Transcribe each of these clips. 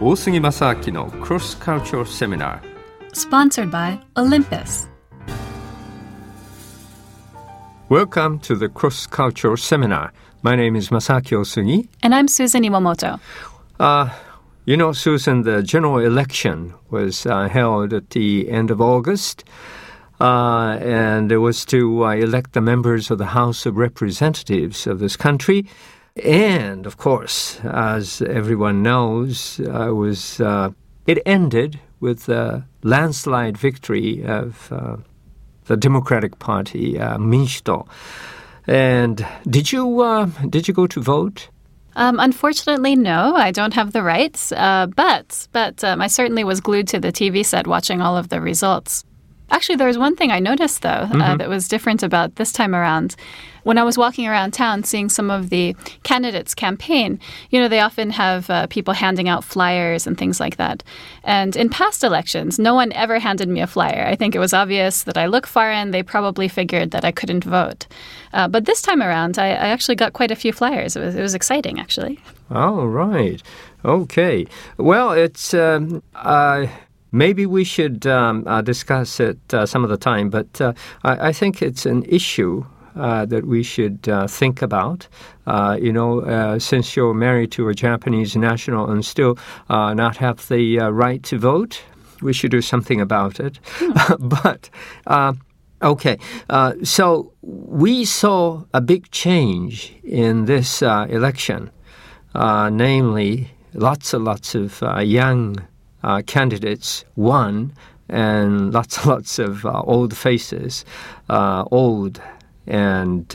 大杉正明の Cross Cultural Seminar Sponsored by Olympus. Welcome to the Cross Cultural Seminar. My name is Masaki Osugi. And I'm Susan Iwamoto. You know, Susan, the general election was held at the end of August. And it was to elect the members of the House of Representatives of this country. And, of course, as everyone knows, it ended with a landslide victory of the Democratic Party, Minshito. And did you go to vote? Unfortunately, no, I don't have the rights. But I certainly was glued to the TV set watching all of the results. Actually, there was one thing I noticed, though, that was different about this time around. When I was walking around town seeing some of the candidates campaign, you know, they often have people handing out flyers and things like that. And in past elections, no one ever handed me a flyer. I think it was obvious that I look foreign. They probably figured that I couldn't vote. But this time around, I actually got quite a few flyers. It was exciting, actually. Oh, right. Okay. Well, it's... Maybe we should discuss it some of the time, but I think it's an issue that we should think about. Since you're married to a Japanese national and still not have the right to vote, we should do something about it. So we saw a big change in this election, namely lots and lots of young candidates won, and lots of old faces, old and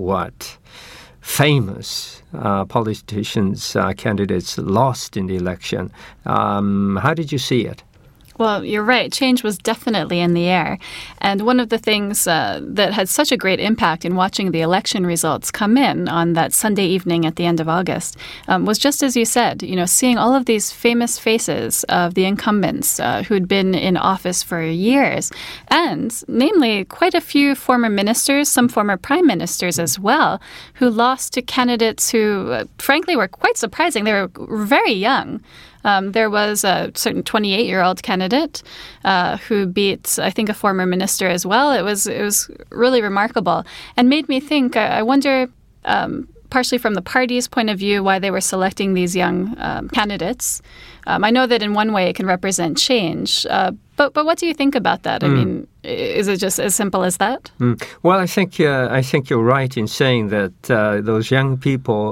famous politicians, candidates lost in the election. How did you see it? Well, you're right. Change was definitely in the air. And one of the things that had such a great impact in watching the election results come in on that Sunday evening at the end of August was just as you said, you know, seeing all of these famous faces of the incumbents who'd been in office for years, and namely quite a few former ministers, some former prime ministers as well, who lost to candidates who, frankly, were quite surprising. They were very young. There was a certain 28-year-old candidate who beat, I think, a former minister as well. It was really remarkable and made me think, I wonder, partially from the party's point of view, why they were selecting these young candidates. I know that in one way it can represent change, but what do you think about that? I mean, is it just as simple as that? Well, I think you're right in saying that those young people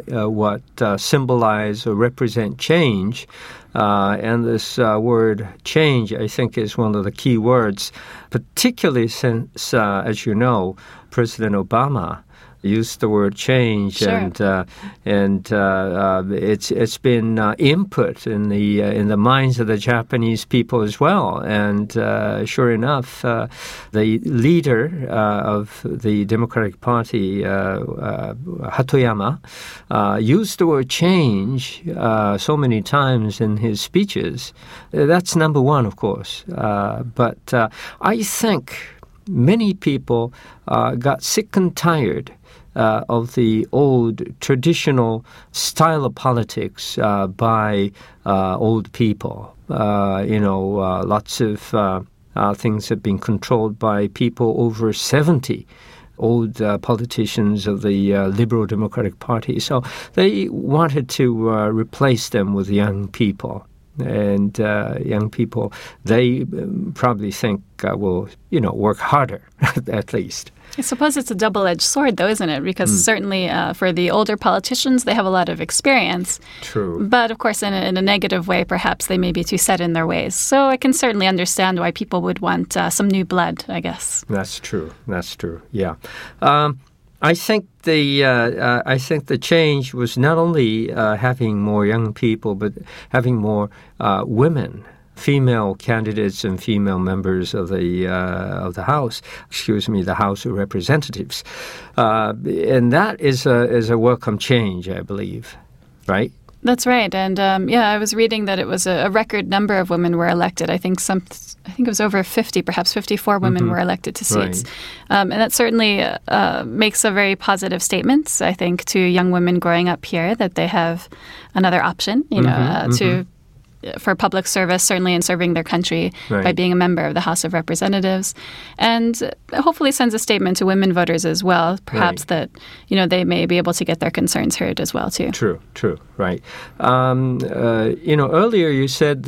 symbolize or represent change, and this word change, I think, is one of the key words, particularly since, as you know, President Obama used the word change, sure. and it's been input in the minds of the Japanese people as well. And sure enough, the leader of the Democratic Party, Hatoyama, used the word change so many times in his speeches. That's number one, of course. But I think many people got sick and tired of the old traditional style of politics by old people. Lots of things have been controlled by people over 70, old politicians of the Liberal Democratic Party. So they wanted to replace them with young people. And young people, they probably think will, work harder, at least. I suppose it's a double-edged sword, though, isn't it? Because certainly for the older politicians, they have a lot of experience. True. But, of course, in a negative way, perhaps they may be too set in their ways. So I can certainly understand why people would want some new blood, I guess. That's true. Yeah. I think the change was not only having more young people, but having more women, female candidates and female members of the House. The House of Representatives, and that is a welcome change, I believe, right? That's right. And I was reading that it was a record number of women were elected. I think it was over 50, perhaps 54 women were elected to seats. Right. And that certainly makes a very positive statement, I think, to young women growing up here that they have another option, to for public service, certainly in serving their country by being a member of the House of Representatives, and hopefully sends a statement to women voters as well, perhaps that, they may be able to get their concerns heard as well, too. True, right. Earlier you said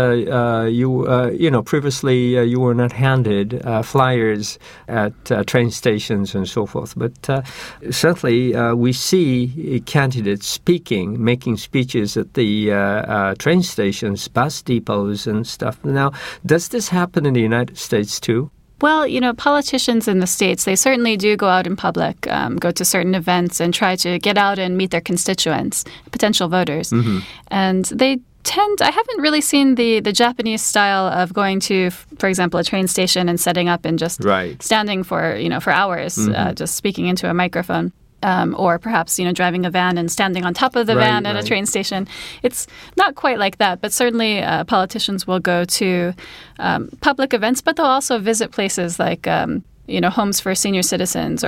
that, previously you were not handed flyers at train stations and so forth, but certainly we see candidates making speeches at the train stations, bus depots and stuff. Now, does this happen in the United States too? Well, politicians in the States, they certainly do go out in public, go to certain events and try to get out and meet their constituents, potential voters. Mm-hmm. And they I haven't really seen the Japanese style of going to, for example, a train station and setting up and just standing for hours, just speaking into a microphone. Or perhaps, driving a van and standing on top of the van at a train station. It's not quite like that, but certainly politicians will go to public events, but they'll also visit places like, homes for senior citizens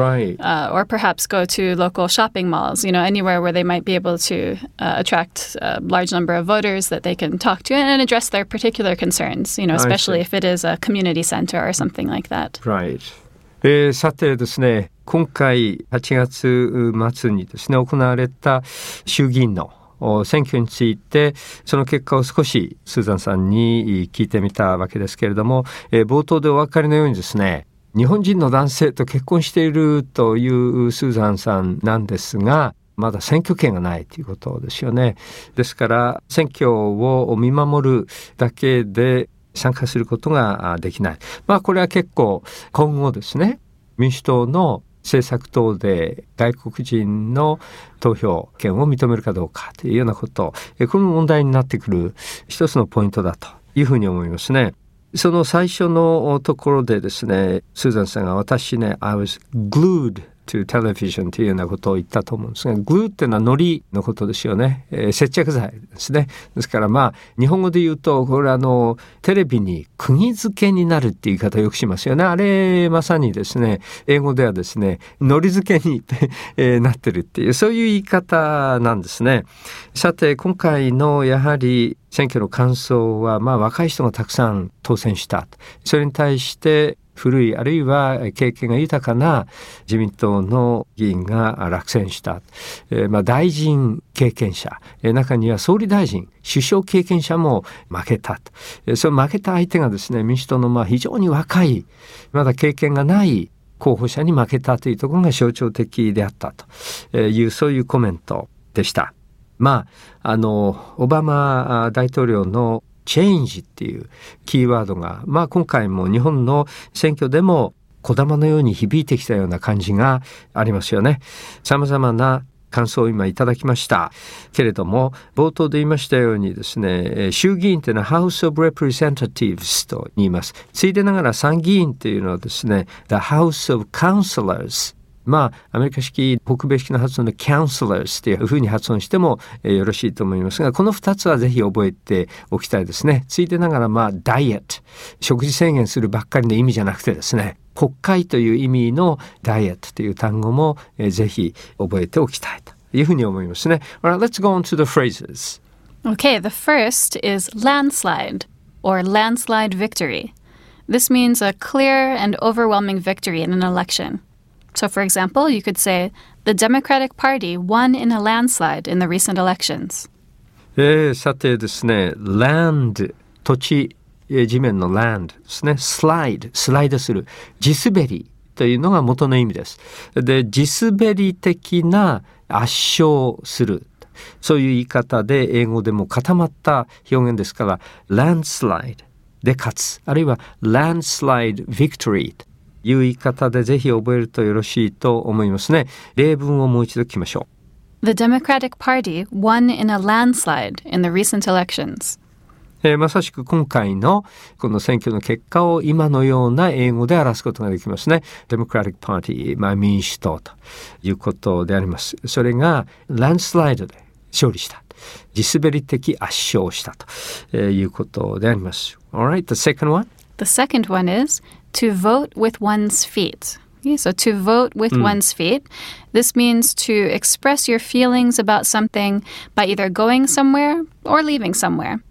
or perhaps go to local shopping malls, anywhere where they might be able to attract a large number of voters that they can talk to and address their particular concerns, especially if it is a community center or something like that. Right. さてですね、今回8月末にですね、行われた衆議院の選挙について、その結果を少しスーザンさんに聞いてみたわけですけれども、冒頭でお分かりのようにですね、日本人の男性と結婚しているというスーザンさんなんですが、まだ選挙権がないということですよね。ですから選挙を見守るだけで参加することができない。これは結構今後ですね、民主党の政策等で外国人の投票権を認めるかどうかというようなこと、この問題になってくる一つのポイントだというふうに思いますね。その最初のところでですね、スーザンさんが私ね、I was glued to television というようなことを言ったと思うんですが、glue っていうのは糊のことですよね。接着剤ですね。ですから日本語で言うと、これテレビに釘付けになるっていう言い方をよくしますよね。あれまさにですね、英語ではですね、糊付けになってるっていう、そういう言い方なんですね。さて、今回のやはり選挙の感想は、若い人がたくさん当選した。それに対して古いあるいは経験が豊かな自民党の議員が落選した。大臣経験者、中には総理大臣、首相経験者も負けたと。その負けた相手がですね、民主党の非常に若い、まだ経験がない候補者に負けたというところが象徴的であったという、そういうコメントでした。オバマ大統領のチェンジっていうキーワードが、今回も日本の選挙でも小玉のように響いてきたような感じがありますよね。様々な感想を今いただきましたけれども、冒頭で言いましたようにですね、衆議院というのは House of Representatives と言います。ついでながら参議院というのはですね、The House of Councilors、アメリカ式、北米式の発音で counselors というふうに発音してもよろしいと思いますが、この2つはぜひ覚えておきたいですね。ついでながらダイエット、食事制限するばっかりの意味じゃなくてですね、国会という意味のダイエットという単語もぜひ覚えておきたいというふうに思いますね。Alright, let's go on to the phrases. Okay, the first is landslide or landslide victory. This means a clear and overwhelming victory in an election.So, for example, you could say, the Democratic Party won in a landslide in the recent elections. さてですね、land、土地、地面の land ですね、slide、スライドする、地滑りというのが元の意味です。で、地滑り的な圧勝する。そういう言い方で英語でも固まった表現ですから、landslide で勝つ、あるいは landslide victoryいう言い方でぜひ覚えるとよろしいと思いますね。例文をもう一度聞きましょう。The Democratic Party won in a landslide in the recent elections. まさしく今回のこの選挙の結果を今のような英語で表すことができますね。Democratic Party、民主党ということであります。それがランスライドで勝利した。地滑り的圧勝したということであります。Alright, the second one? The second one is to vote with one's feet. Okay, so to vote with one's feet. This means to express your feelings about something by either going somewhere or leaving somewhere.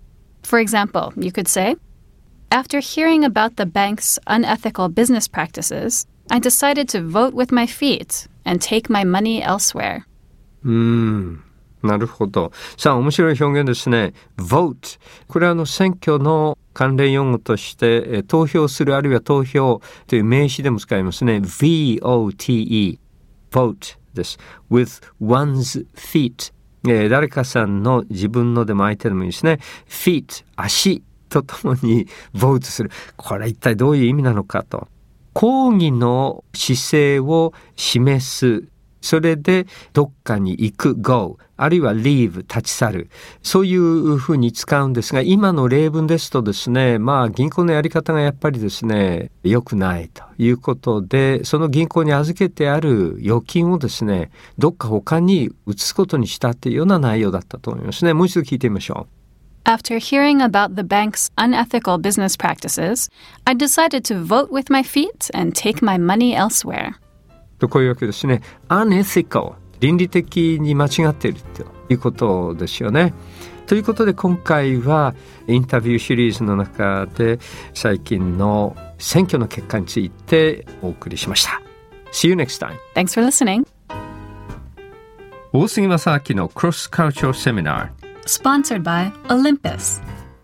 For example, you could say, After hearing about the bank's unethical business practices, I decided to vote with my feet and take my money elsewhere. なるほど。さあ、面白い表現ですね。vote。これは選挙の関連用語として、投票するあるいは投票という名詞でも使いますね。vote。vote です。with one's feet。誰かさんの自分のでも相手でもいいですね。feet、足とともにvoteする。これは一体どういう意味なのかと。抗議の姿勢を示す。それでどっかに行く go あるいは leave 立ち去るそういうふうに使うんですが今の例文ですとですね銀行のやり方がやっぱりですね良くないということでその銀行に預けてある預金をですねどっか他に移すことにしたというような内容だったと思いますね。もう一度聞いてみましょう。 After hearing about the bank's unethical business practices, I decided to vote with my feet and take my money elsewhere. こういうわけですね。unethical 倫理的に間違っているということですよね。ということで今回はインタビューシリーズの中で最近の選挙の結果についてお送りしました。See you next time. Thanks for listening. 大杉正明の Cross Cultural Seminar Sponsored by Olympus.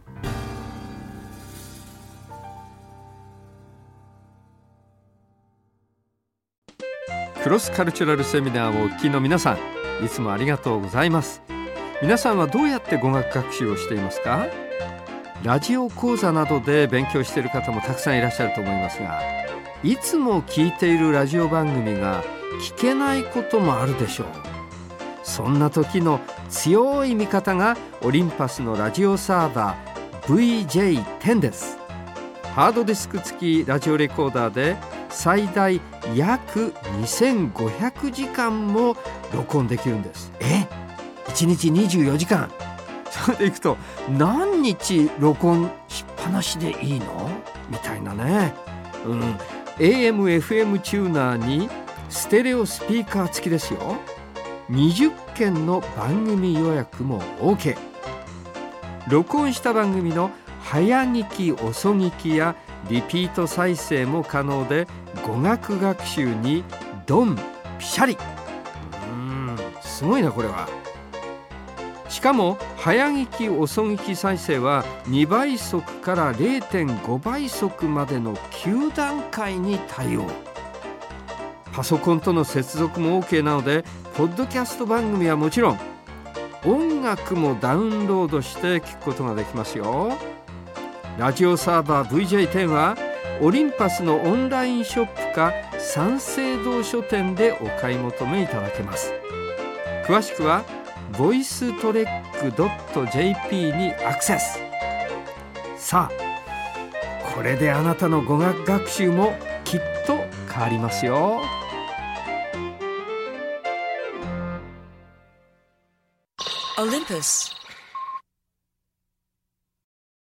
クロスカルチュラルセミナーをお聞きの皆さんいつもありがとうございます。皆さんはどうやって語学学習をしていますか？ラジオ講座などで勉強している方もたくさんいらっしゃると思いますがいつも聞いているラジオ番組が聞けないこともあるでしょう。そんな時の強い味方がオリンパスのラジオサーバー VJ10 です。ハードディスク付きラジオレコーダーで最大約2500時間も録音できるんです。1日24時間それでいくと何日録音しっぱなしでいいのみたいなね、AM、FM チューナーにステレオスピーカー付きですよ。20件の番組予約も OK。 録音した番組の早聞き遅聞きやリピート再生も可能で語学学習にドンピシャリ。すごいなこれは。しかも早聞き遅聞き再生は2倍速から 0.5 倍速までの9段階に対応。パソコンとの接続も OK なのでポッドキャスト番組はもちろん音楽もダウンロードして聞くことができますよ。ラジオサーバー VJ10 はオリンパスのオンラインショップか三省堂書店でお買い求めいただけます。詳しくは voicetrek.jp にアクセス。さあこれであなたの語学学習もきっと変わりますよ。 Olympus